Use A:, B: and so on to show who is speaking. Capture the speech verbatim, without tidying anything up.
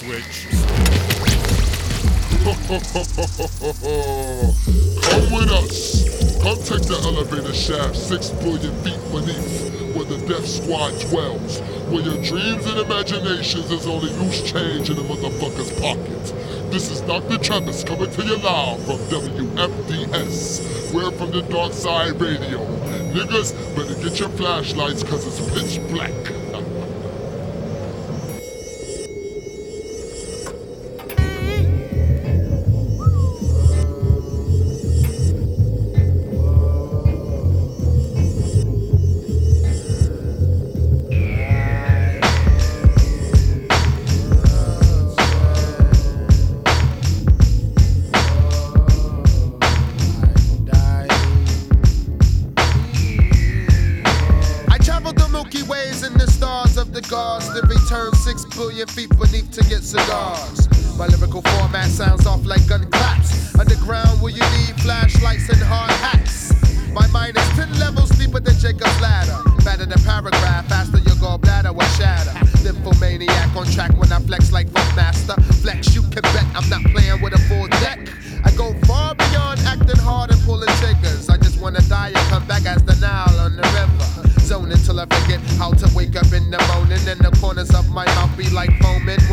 A: switch.
B: Come with us. Come take the elevator shaft six billion feet beneath, where the death squad dwells, where your dreams and imaginations is only loose change in the motherfucker's pockets. This is Doctor Travis coming to you live from W F D S. We're from the Dark Side Radio. Niggas, better get your flashlights cause it's pitch black.
C: To return six billion feet beneath to get cigars. My lyrical format sounds off like gun claps. Underground where you need flashlights and hard hats. My mind is ten levels deeper than Jacob's ladder. Better than paragraph, faster your gallbladder will shatter. Nymphomaniac on track when I flex like Funk Master. Flex, you can bet I'm not playing with a full deck. I go far beyond acting hard and pulling triggers. I just wanna die and come back as the Nile on the river. Zone until I forget how to wake up in the morning, and the corners of my mouth be like foaming.